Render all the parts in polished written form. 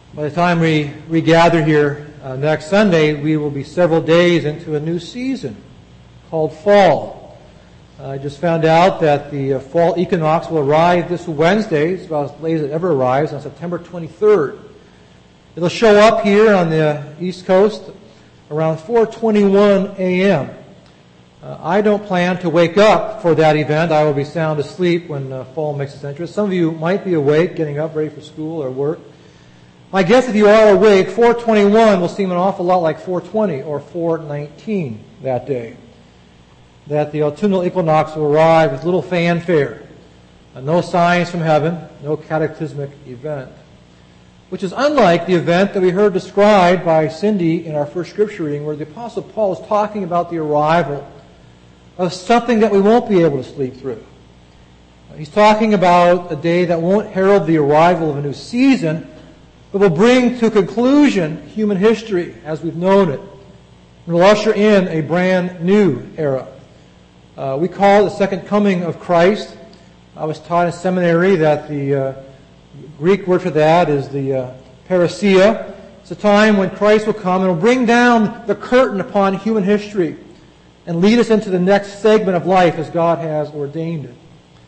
By the time we regather here next Sunday, we will be several days into a new season called fall. I just found out that the fall equinox will arrive this Wednesday. It's about as late as it ever arrives, on September 23rd. It'll show up here on the East Coast around 4:21 a.m. I don't plan to wake up for that event. I will be sound asleep when fall makes its entrance. Some of you might be awake, getting up ready for school or work. My guess, if you are awake, 4:21 will seem an awful lot like 4:20 or 4:19 that day. That the autumnal equinox will arrive with little fanfare. No signs from heaven, no cataclysmic event. Which is unlike the event that we heard described by Cindy in our first scripture reading, where the Apostle Paul is talking about the arrival of something that we won't be able to sleep through. He's talking about a day that won't herald the arrival of a new season, but will bring to conclusion human history as we've known it. And will usher in a brand new era. We call it the second coming of Christ. I was taught in seminary that the Greek word for that is the parousia. It's a time when Christ will come and will bring down the curtain upon human history and lead us into the next segment of life as God has ordained it.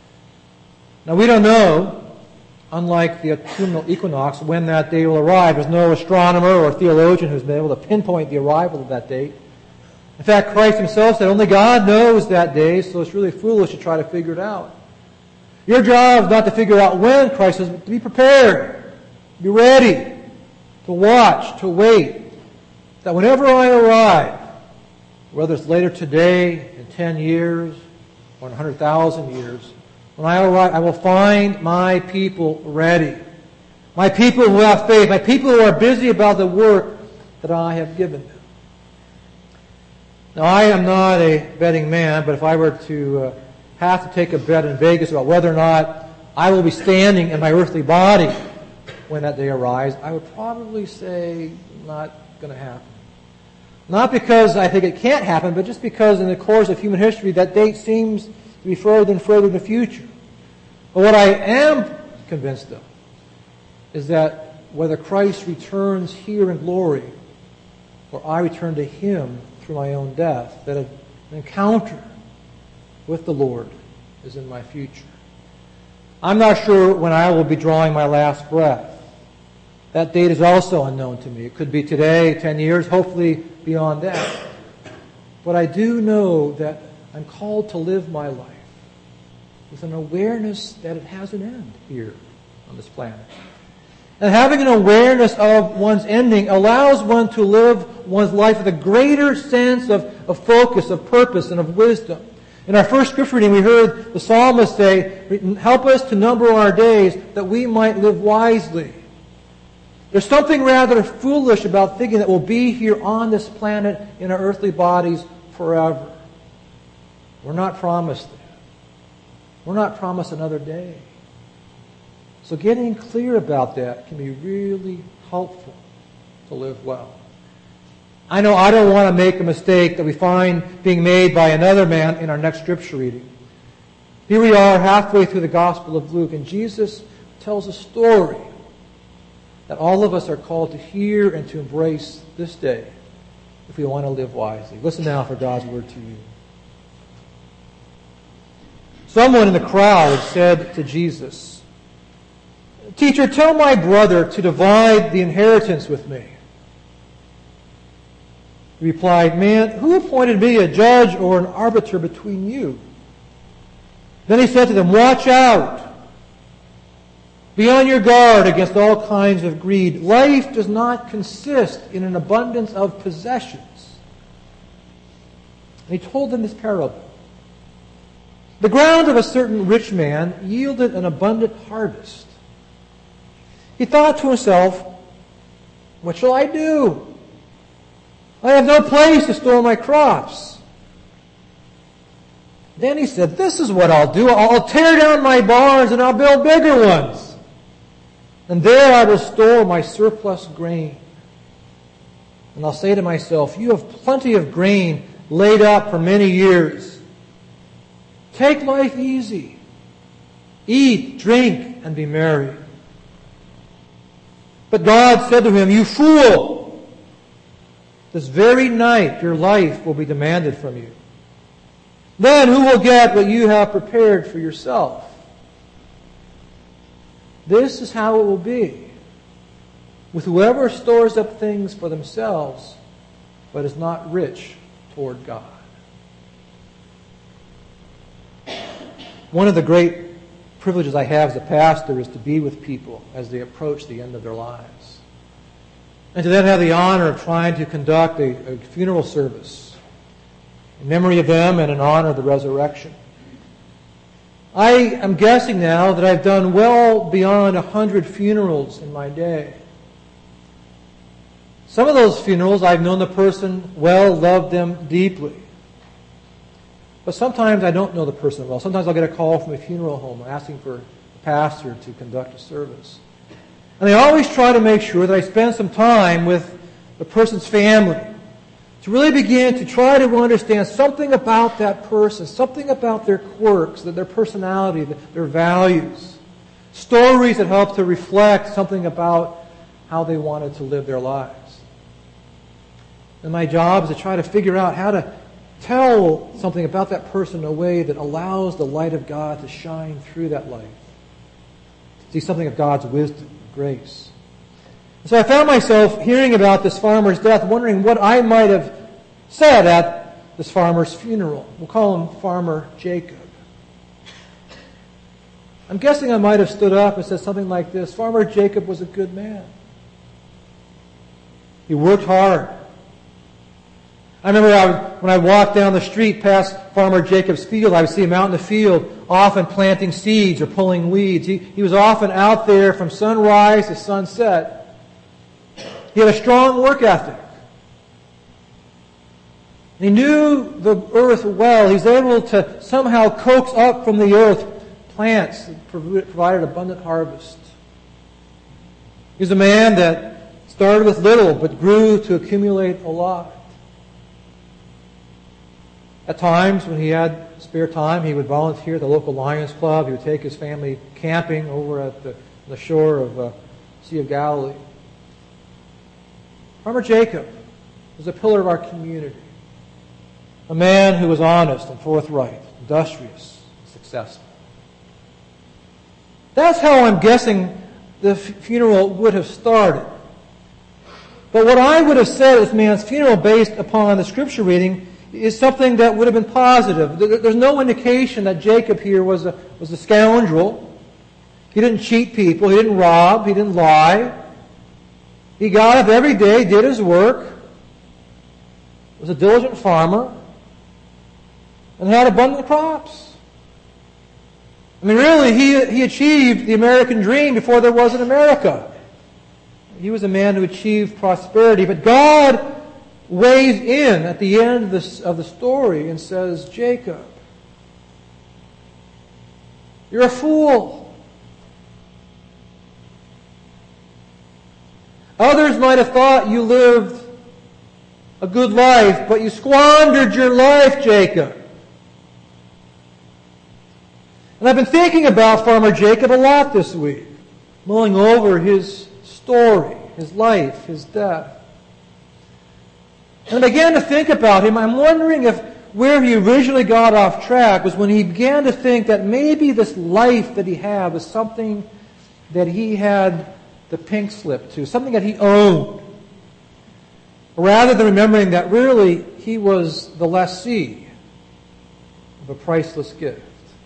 Now we don't know, unlike the autumnal equinox, when that day will arrive. There's no astronomer or theologian who's been able to pinpoint the arrival of that date. In fact, Christ himself said only God knows that day, so it's really foolish to try to figure it out. Your job is not to figure out when Christ is, but to be prepared, be ready, to watch, to wait. That whenever I arrive, whether it's later today, in 10 years, or in 100,000 years, when I arrive, I will find my people ready. My people who have faith, my people who are busy about the work that I have given them. Now, I am not a betting man, but if I were to have to take a bet in Vegas about whether or not I will be standing in my earthly body when that day arrives, I would probably say not going to happen. Not because I think it can't happen, but just because in the course of human history that date seems to be further and further in the future. But what I am convinced of is that whether Christ returns here in glory or I return to Him through my own death, that an encounter with the Lord is in my future. I'm not sure when I will be drawing my last breath. That date is also unknown to me. It could be today, 10 years, hopefully beyond that. But I do know that I'm called to live my life with an awareness that it has an end here on this planet. And having an awareness of one's ending allows one to live one's life with a greater sense of focus, of purpose, and of wisdom. In our first scripture reading, we heard the psalmist say, help us to number our days that we might live wisely. There's something rather foolish about thinking that we'll be here on this planet in our earthly bodies forever. We're not promised that. We're not promised another day. So getting clear about that can be really helpful to live well. I know I don't want to make a mistake that we find being made by another man in our next scripture reading. Here we are halfway through the Gospel of Luke, and Jesus tells a story that all of us are called to hear and to embrace this day if we want to live wisely. Listen now for God's word to you. Someone in the crowd said to Jesus, Teacher, tell my brother to divide the inheritance with me. He replied, Man, who appointed me a judge or an arbiter between you? Then he said to them, Watch out. Be on your guard against all kinds of greed. Life does not consist in an abundance of possessions. And he told them this parable. The ground of a certain rich man yielded an abundant harvest. He thought to himself, What shall I do? I have no place to store my crops. Then he said, This is what I'll do. I'll tear down my barns and I'll build bigger ones. And there I will store my surplus grain. And I'll say to myself, You have plenty of grain laid up for many years. Take life easy. Eat, drink, and be merry. But God said to him, "You fool! This very night your life will be demanded from you. Then who will get what you have prepared for yourself?" This is how it will be with whoever stores up things for themselves, but is not rich toward God. One of the great privileges I have as a pastor is to be with people as they approach the end of their lives. And to then have the honor of trying to conduct a funeral service in memory of them and in honor of the resurrection. I am guessing now that I've done well beyond 100 funerals in my day. Some of those funerals I've known the person well, loved them deeply. But sometimes I don't know the person well. Sometimes I'll get a call from a funeral home asking for a pastor to conduct a service. And I always try to make sure that I spend some time with the person's family to really begin to try to understand something about that person, something about their quirks, their personality, their values, stories that help to reflect something about how they wanted to live their lives. And my job is to try to figure out how to tell something about that person in a way that allows the light of God to shine through that life. See something of God's wisdom, grace. So I found myself hearing about this farmer's death, wondering what I might have said at this farmer's funeral. We'll call him Farmer Jacob. I'm guessing I might have stood up and said something like this: Farmer Jacob was a good man. He worked hard. I remember when I walked down the street past Farmer Jacob's field, I would see him out in the field, often planting seeds or pulling weeds. He was often out there from sunrise to sunset. He had a strong work ethic. He knew the earth well. He was able to somehow coax up from the earth plants that provided abundant harvest. He was a man that started with little but grew to accumulate a lot. At times, when he had spare time, he would volunteer at the local Lions Club. He would take his family camping over at the shore of the Sea of Galilee. Farmer Jacob was a pillar of our community. A man who was honest and forthright, industrious, and successful. That's how I'm guessing the funeral would have started. But what I would have said at this man's funeral, based upon the scripture reading, is something that would have been positive. There's no indication that Jacob here was a scoundrel. He didn't cheat people. He didn't rob. He didn't lie. He got up every day, did his work, was a diligent farmer, and had abundant crops. I mean, really, he achieved the American dream before there was an America. He was a man who achieved prosperity. But God weighs in at the end of the story and says, Jacob, you're a fool. Others might have thought you lived a good life, but you squandered your life, Jacob. And I've been thinking about Farmer Jacob a lot this week, mulling over his story, his life, his death. And I began to think about him. I'm wondering if where he originally got off track was when he began to think that maybe this life that he had was something that he had the pink slip to, something that he owned. Rather than remembering that really he was the lessee of a priceless gift.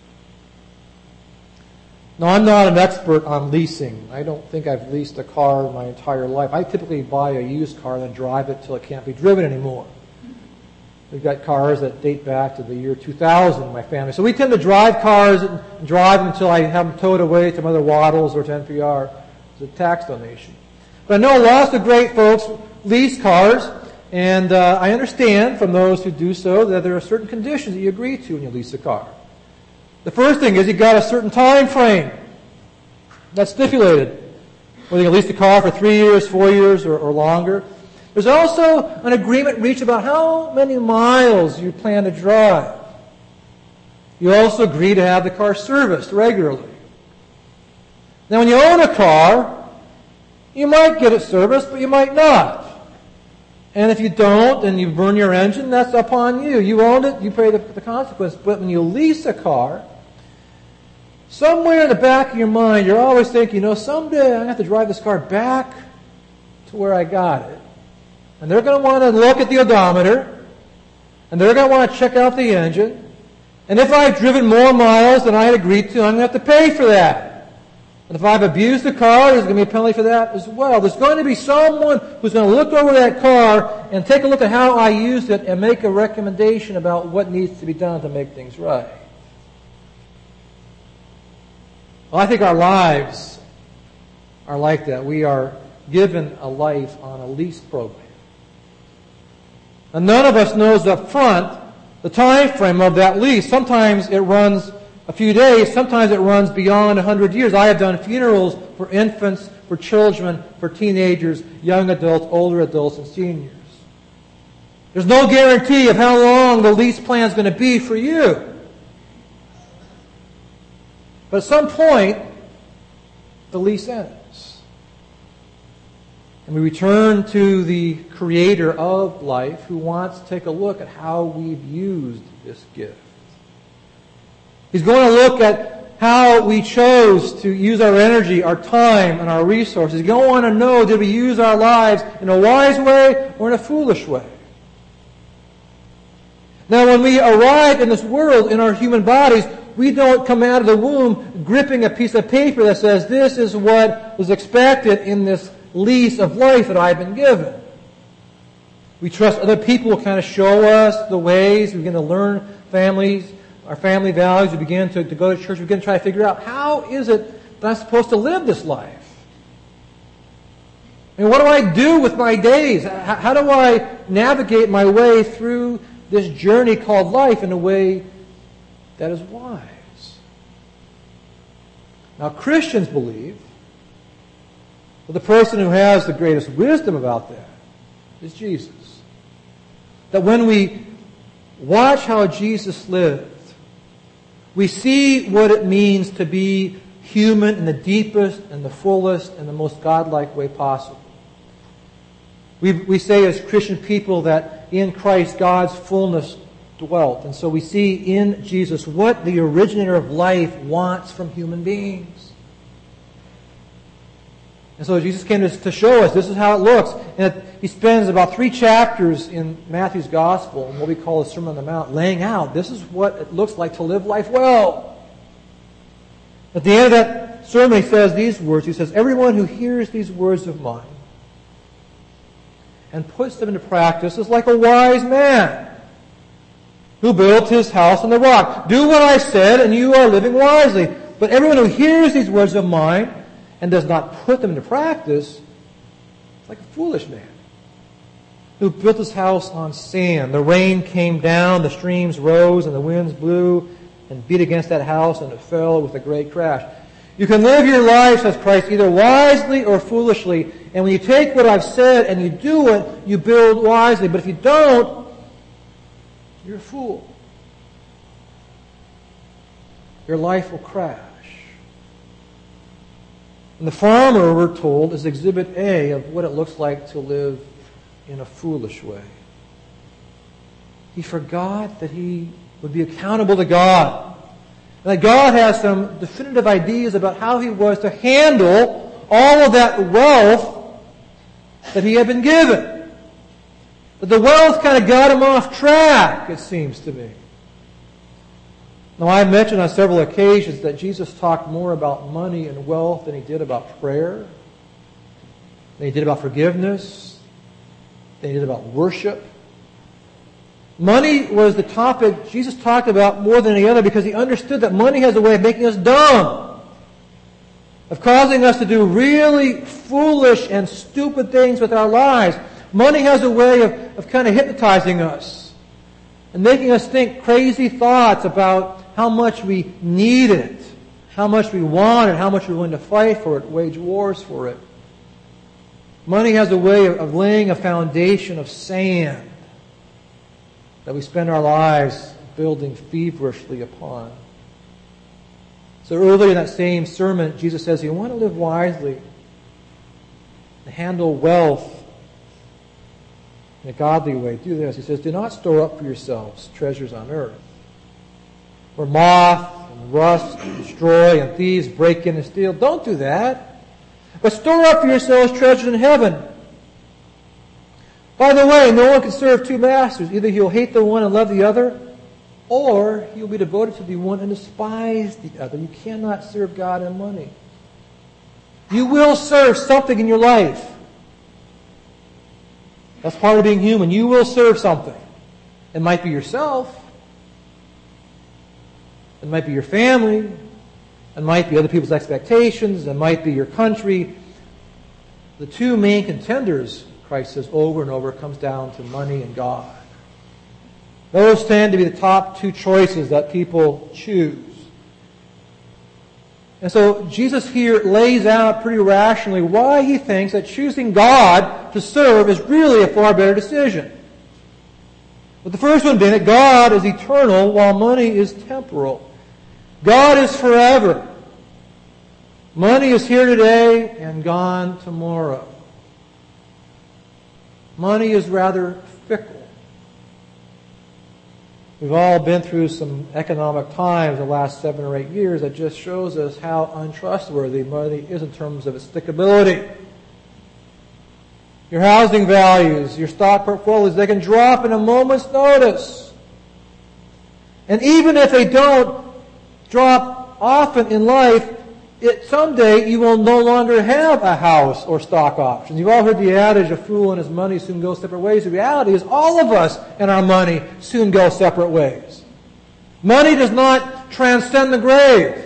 Now, I'm not an expert on leasing. I don't think I've leased a car my entire life. I typically buy a used car and then drive it till it can't be driven anymore. We've got cars that date back to the year 2000 in my family. So we tend to drive cars and drive them until I have them towed away to Mother Waddles or to NPR as a tax donation. But I know lots of great folks lease cars, and I understand from those who do so that there are certain conditions that you agree to when you lease a car. The first thing is you've got a certain time frame that's stipulated. Whether you lease the car for 3 years, 4 years, or longer. There's also an agreement reached about how many miles you plan to drive. You also agree to have the car serviced regularly. Now, when you own a car, You might get it serviced, but you might not. And if you don't and you burn your engine, that's upon you. You owned it, you pay the consequence. But when you lease a car, somewhere in the back of your mind, you're always thinking, someday I'm going to have to drive this car back to where I got it. And they're going to want to look at the odometer, and they're going to want to check out the engine. And if I've driven more miles than I had agreed to, I'm going to have to pay for that. And if I've abused the car, there's going to be a penalty for that as well. There's going to be someone who's going to look over that car and take a look at how I used it and make a recommendation about what needs to be done to make things right. Well, I think our lives are like that. We are given a life on a lease program. And none of us knows up front the time frame of that lease. Sometimes it runs a few days, sometimes it runs beyond 100 years. I have done funerals for infants, for children, for teenagers, young adults, older adults, and seniors. There's no guarantee of how long the lease plan is going to be for you. But at some point, the lease ends. And we return to the Creator of life who wants to take a look at how we've used this gift. He's going to look at how we chose to use our energy, our time, and our resources. He's going to want to know, did we use our lives in a wise way or in a foolish way? Now, when we arrive in this world, in our human bodies, we don't come out of the womb gripping a piece of paper that says, this is what was expected in this lease of life that I've been given. We trust other people will kind of show us the ways. We begin to learn our family values. We begin to go to church. We begin to try to figure out, how is it that I'm supposed to live this life? I mean, what do I do with my days? How do I navigate my way through this journey called life in a way that is wise? Now, Christians believe that the person who has the greatest wisdom about that is Jesus. That when we watch how Jesus lived, we see what it means to be human in the deepest and the fullest and the most godlike way possible. We say as Christian people that in Christ God's fullness dwelt. And so we see in Jesus what the originator of life wants from human beings. And so Jesus came to show us this is how it looks. And he spends about 3 chapters in Matthew's Gospel, in what we call the Sermon on the Mount, laying out this is what it looks like to live life well. At the end of that sermon, he says these words. He says, everyone who hears these words of mine and puts them into practice is like a wise man who built his house on the rock. Do what I said, and you are living wisely. But everyone who hears these words of mine and does not put them into practice, it's like a foolish man who built his house on sand. The rain came down, the streams rose, and the winds blew and beat against that house, and it fell with a great crash. You can live your life, says Christ, either wisely or foolishly. And when you take what I've said and you do it, you build wisely. But if you don't, you're a fool. Your life will crash. And the farmer, we're told, is exhibit A of what it looks like to live in a foolish way. He forgot that he would be accountable to God. And that God has some definitive ideas about how he was to handle all of that wealth that he had been given. But the wealth kind of got him off track, it seems to me. Now, I mentioned on several occasions that Jesus talked more about money and wealth than he did about prayer, than he did about forgiveness, than he did about worship. Money was the topic Jesus talked about more than any other because he understood that money has a way of making us dumb, of causing us to do really foolish and stupid things with our lives. Money has a way of kind of hypnotizing us and making us think crazy thoughts about how much we need it, how much we want it, how much we're willing to fight for it, wage wars for it. Money has a way of laying a foundation of sand that we spend our lives building feverishly upon. So earlier in that same sermon, Jesus says, you want to live wisely, and handle wealth in a godly way. Do this. He says, do not store up for yourselves treasures on earth, where moth and rust destroy and thieves break in and steal. Don't do that. But store up for yourselves treasures in heaven. By the way, no one can serve two masters. Either he'll hate the one and love the other, or he'll be devoted to the one and despise the other. You cannot serve God and money. You will serve something in your life. That's part of being human. You will serve something. It might be yourself. It might be your family. It might be other people's expectations. It might be your country. The two main contenders, Christ says over and over, comes down to money and God. Those tend to be the top two choices that people choose. And so Jesus here lays out pretty rationally why he thinks that choosing God to serve is really a far better decision. But the first one being that God is eternal while money is temporal. God is forever. Money is here today and gone tomorrow. Money is rather fickle. We've all been through some economic times in the last 7 or 8 years that just shows us how untrustworthy money is in terms of its stickability. Your housing values, your stock portfolios, they can drop in a moment's notice. And even if they don't drop often in life, someday you will no longer have a house or stock options. You've all heard the adage, a fool and his money soon go separate ways. The reality is all of us and our money soon go separate ways. Money does not transcend the grave.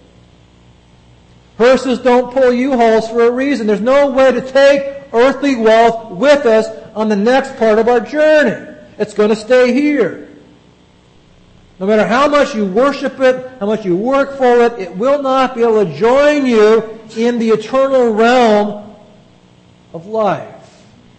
Hearses don't pull U-hauls for a reason. There's no way to take earthly wealth with us on the next part of our journey. It's going to stay here. No matter how much you worship it, how much you work for it, it will not be able to join you in the eternal realm of life.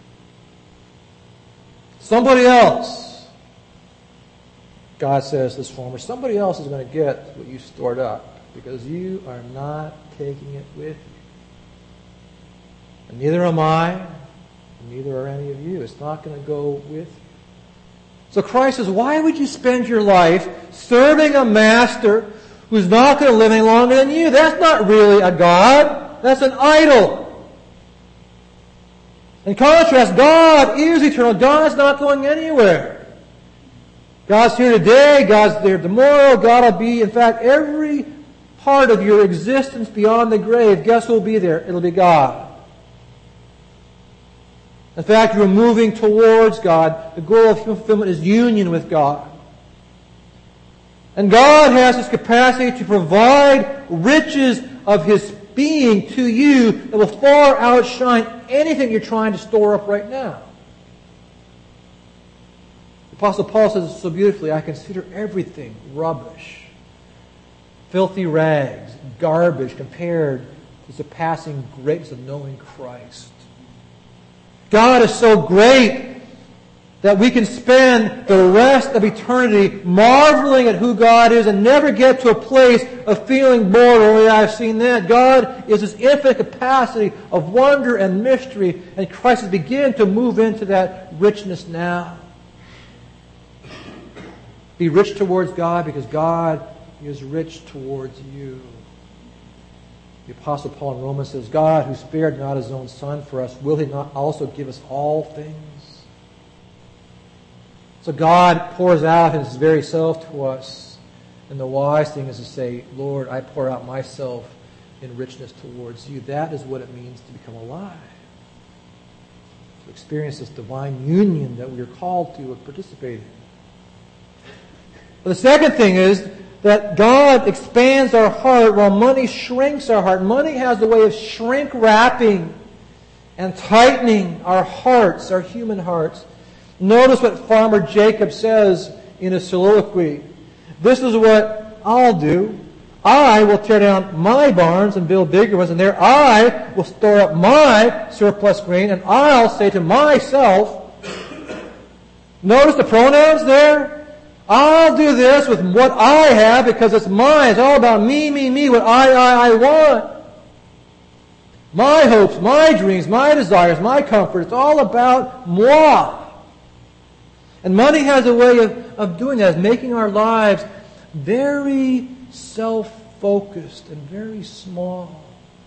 Somebody else, God says this former, somebody else is going to get what you stored up because you are not taking it with you. And neither am I, and neither are any of you. It's not going to go with you. So Christ says, why would you spend your life serving a master who's not going to live any longer than you? That's not really a God. That's an idol. In contrast, God is eternal. God's not going anywhere. God's here today. God's there tomorrow. God will be, in fact, every part of your existence beyond the grave. Guess who will be there? It'll be God. In fact, you're moving towards God. The goal of human fulfillment is union with God. And God has this capacity to provide riches of His being to you that will far outshine anything you're trying to store up right now. The Apostle Paul says it so beautifully, I consider everything rubbish, filthy rags, garbage compared to the surpassing greatness of knowing Christ. God is so great that we can spend the rest of eternity marveling at who God is and never get to a place of feeling bored, only I've seen that. God is this infinite capacity of wonder and mystery, and Christ is beginning to move into that richness now. Be rich towards God because God is rich towards you. The Apostle Paul in Romans says, God, who spared not His own Son for us, will He not also give us all things? So God pours out His very self to us. And the wise thing is to say, Lord, I pour out myself in richness towards you. That is what it means to become alive. To experience this divine union that we are called to participate in. But the second thing is that God expands our heart while money shrinks our heart. Money has the way of shrink wrapping and tightening our hearts, our human hearts. Notice what Farmer Jacob says in his soliloquy. This is what I'll do. I will tear down my barns and build bigger ones, and there I will store up my surplus grain, and I'll say to myself, notice the pronouns there? I'll do this with what I have because it's mine. It's all about me, what I want. my hopes, my dreams, my desires, my comfort. It's all about moi. And money has a way of doing that, making our lives very self-focused and very small.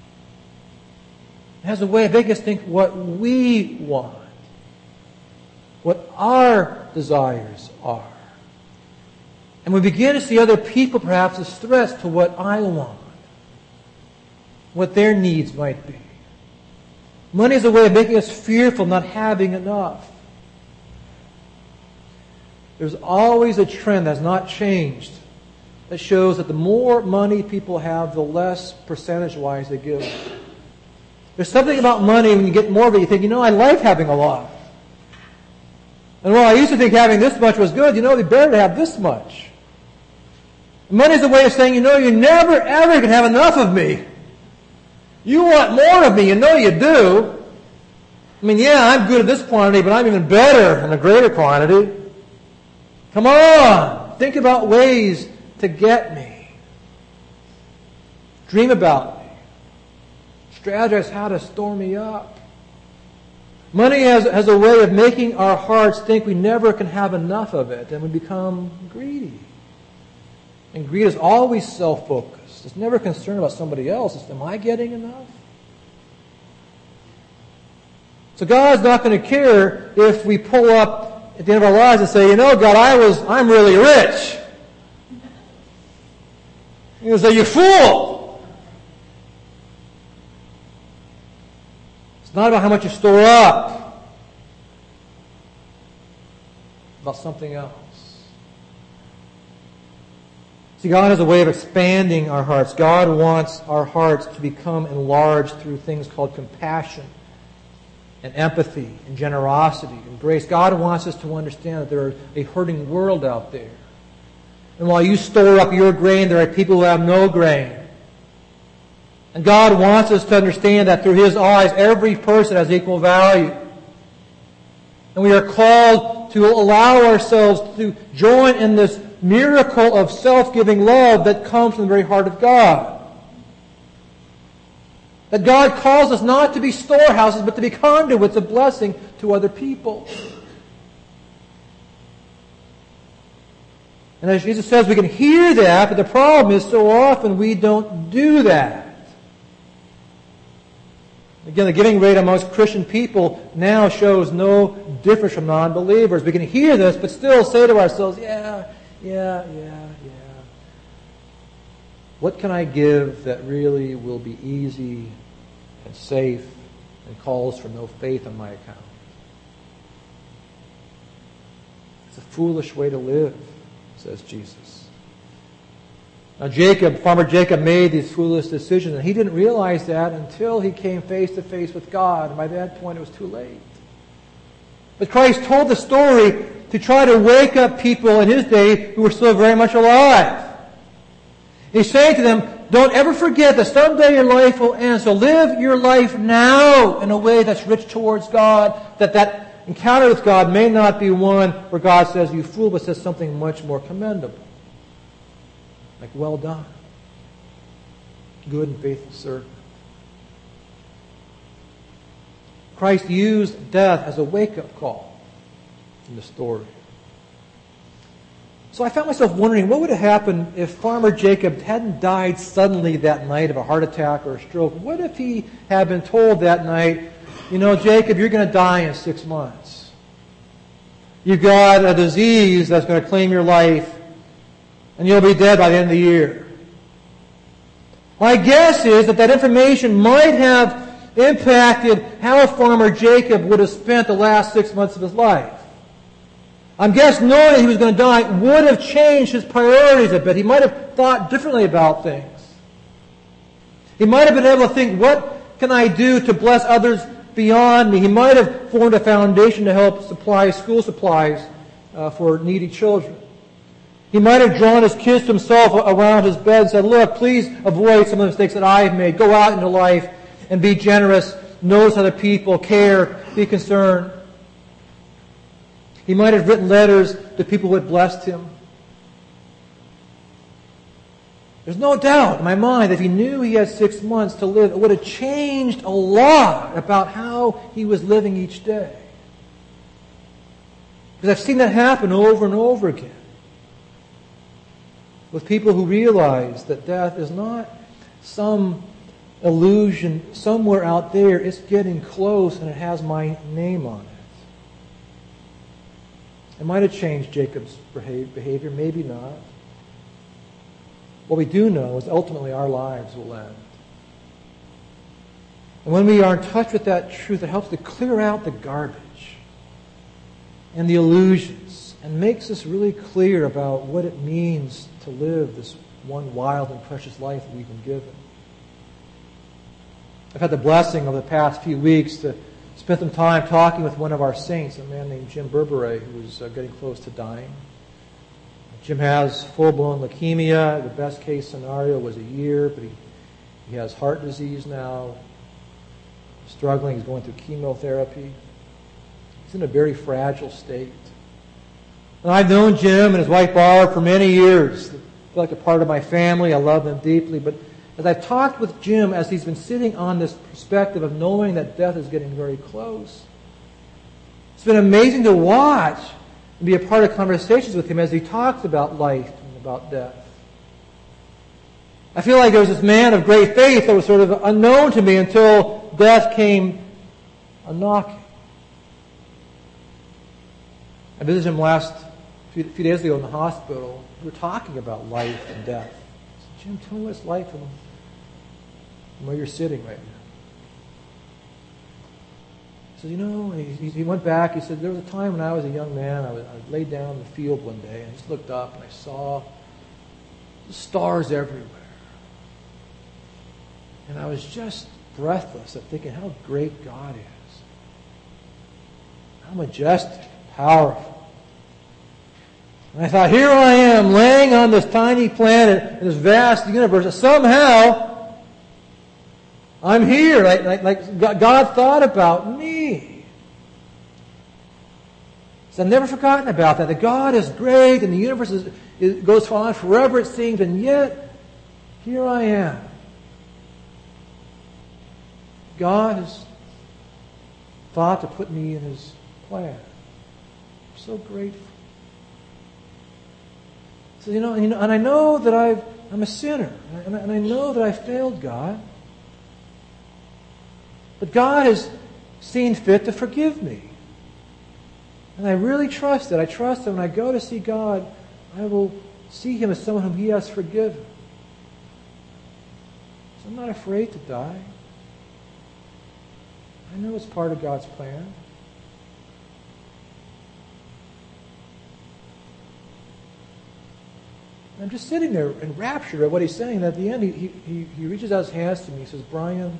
It has a way of making us think what we want, what our desires are. And we begin to see other people perhaps as threats to what I want, what their needs might be. Money is a way of making us fearful of not having enough. There's always a trend that's not changed that shows that the more money people have, the less percentage-wise they give. There's something about money, when you get more of it, you think, I like having a lot. And while I used to think having this much was good, it'd be better to have this much. Money is a way of saying, you never ever can have enough of me. You want more of me, you do. I'm good at this quantity, but I'm even better in a greater quantity. Come on, think about ways to get me. Dream about me. Strategize how to store me up. Money has a way of making our hearts think we never can have enough of it, and we become greedy. And greed is always self-focused. It's never concerned about somebody else. It's, am I getting enough? So God's not going to care if we pull up at the end of our lives and say, God, I'm really rich. He'll say, you fool! It's not about how much you store up. It's about something else. See, God has a way of expanding our hearts. God wants our hearts to become enlarged through things called compassion and empathy and generosity and grace. God wants us to understand that there is a hurting world out there. And while you store up your grain, there are people who have no grain. And God wants us to understand that through His eyes, every person has equal value. And we are called to allow ourselves to join in this miracle of self-giving love that comes from the very heart of God. That God calls us not to be storehouses, but to be conduits of blessing to other people. And as Jesus says, we can hear that, but the problem is so often we don't do that. Again, the giving rate amongst Christian people now shows no difference from non-believers. We can hear this, but still say to ourselves, yeah. What can I give that really will be easy and safe and calls for no faith on my account? It's a foolish way to live, says Jesus. Now Farmer Jacob made these foolish decisions, and he didn't realize that until he came face to face with God. And by that point it was too late. But Christ told the story to try to wake up people in His day who were still very much alive. He's saying to them, don't ever forget that someday your life will end. So live your life now in a way that's rich towards God. That encounter with God may not be one where God says, you fool, but says something much more commendable. Like, well done, good and faithful servant. Christ used death as a wake-up call in the story. So I found myself wondering, what would have happened if Farmer Jacob hadn't died suddenly that night of a heart attack or a stroke? What if he had been told that night, Jacob, you're going to die in 6 months. You've got a disease that's going to claim your life, and you'll be dead by the end of the year. My guess is that information might have impacted how Farmer Jacob would have spent the last 6 months of his life. I'm guessing knowing that he was going to die would have changed his priorities a bit. He might have thought differently about things. He might have been able to think, what can I do to bless others beyond me? He might have formed a foundation to help supply school supplies for needy children. He might have drawn his kids to himself around his bed and said, look, please avoid some of the mistakes that I have made. Go out into life and be generous. Notice other people. Care. Be concerned. He might have written letters to people who had blessed him. There's no doubt in my mind that if he knew he had 6 months to live, it would have changed a lot about how he was living each day. Because I've seen that happen over and over again. With people who realize that death is not some illusion somewhere out there. It's getting close and it has my name on it. It might have changed Jacob's behavior, maybe not. What we do know is ultimately our lives will end. And when we are in touch with that truth, it helps to clear out the garbage and the illusions and makes us really clear about what it means to live this one wild and precious life that we've been given. I've had the blessing over the past few weeks to spend some time talking with one of our saints, a man named Jim Berberet, who was getting close to dying. Jim has full-blown leukemia. The best case scenario was a year, but he has heart disease now, struggling. He's going through chemotherapy. He's in a very fragile state. And I've known Jim and his wife Barb for many years. They feel like a part of my family. I love them deeply. But as I've talked with Jim, as he's been sitting on this perspective of knowing that death is getting very close, it's been amazing to watch and be a part of conversations with him as he talks about life and about death. I feel like there was this man of great faith that was sort of unknown to me until death came a-knocking. I visited him last few days ago in the hospital. We were talking about life and death. I said, Jim, tell me what's life from where you're sitting right now. He said, he went back. He said, there was a time when I was a young man. I laid down in the field one day and I just looked up and I saw the stars everywhere. And I was just breathless at thinking how great God is. How majestic, powerful. And I thought, here I am laying on this tiny planet in this vast universe, and somehow I'm here, like God thought about me. So I've never forgotten about that God is great and the universe goes on forever, it seems, and yet here I am. God has thought to put me in His plan. I'm so grateful. So, and I know that I'm a sinner, and I know that I failed God. But God has seen fit to forgive me. And I really trust it. I trust that when I go to see God, I will see Him as someone whom He has forgiven. So I'm not afraid to die. I know it's part of God's plan. I'm just sitting there enraptured at what He's saying. And at the end, he reaches out His hands to me. He says, Brian,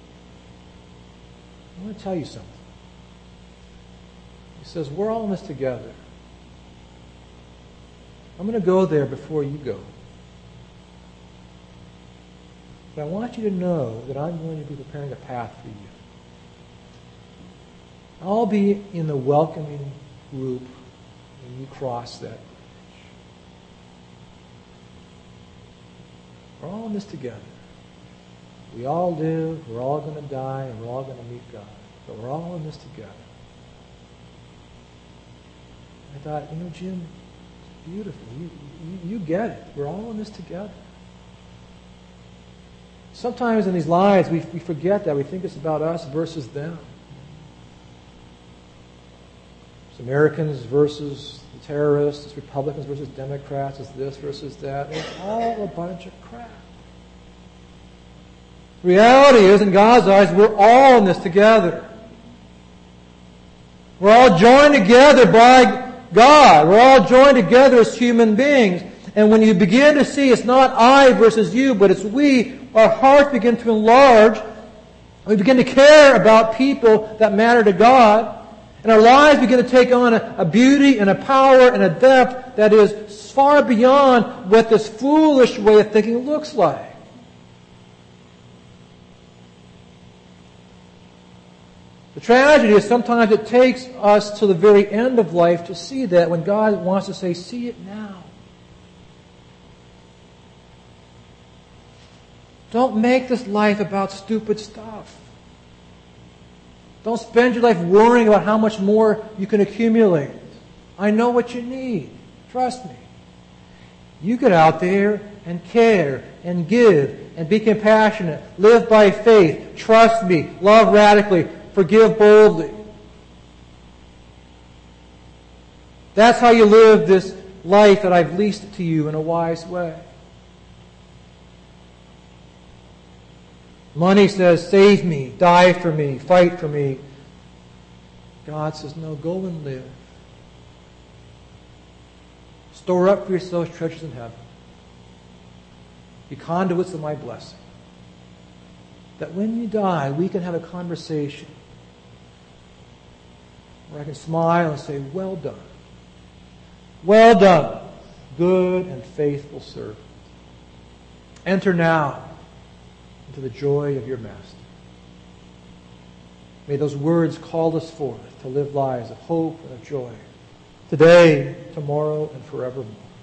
I want to tell you something. He says, we're all in this together. I'm going to go there before you go. But I want you to know that I'm going to be preparing a path for you. I'll be in the welcoming group when you cross that bridge. We're all in this together. We all do. We're all going to die, and we're all going to meet God. But we're all in this together. I thought, Jim, it's beautiful. You get it. We're all in this together. Sometimes in these lives, we forget that. We think it's about us versus them. It's Americans versus the terrorists. It's Republicans versus Democrats. It's this versus that. It's all a bunch of crap. The reality is, in God's eyes, we're all in this together. We're all joined together by God. We're all joined together as human beings. And when you begin to see it's not I versus you, but it's we, our hearts begin to enlarge. We begin to care about people that matter to God. And our lives begin to take on a beauty and a power and a depth that is far beyond what this foolish way of thinking looks like. The tragedy is sometimes it takes us to the very end of life to see that when God wants to say, see it now. Don't make this life about stupid stuff. Don't spend your life worrying about how much more you can accumulate. I know what you need. Trust me. You get out there and care and give and be compassionate. Live by faith. Trust me. Love radically. Forgive boldly. That's how you live this life that I've leased to you in a wise way. Money says, save me, die for me, fight for me. God says, no, go and live. Store up for yourselves treasures in heaven. Be conduits of my blessing. That when you die, we can have a conversation where I can smile and say, well done. Well done, good and faithful servant. Enter now into the joy of your Master. May those words call us forth to live lives of hope and of joy, today, tomorrow, and forevermore.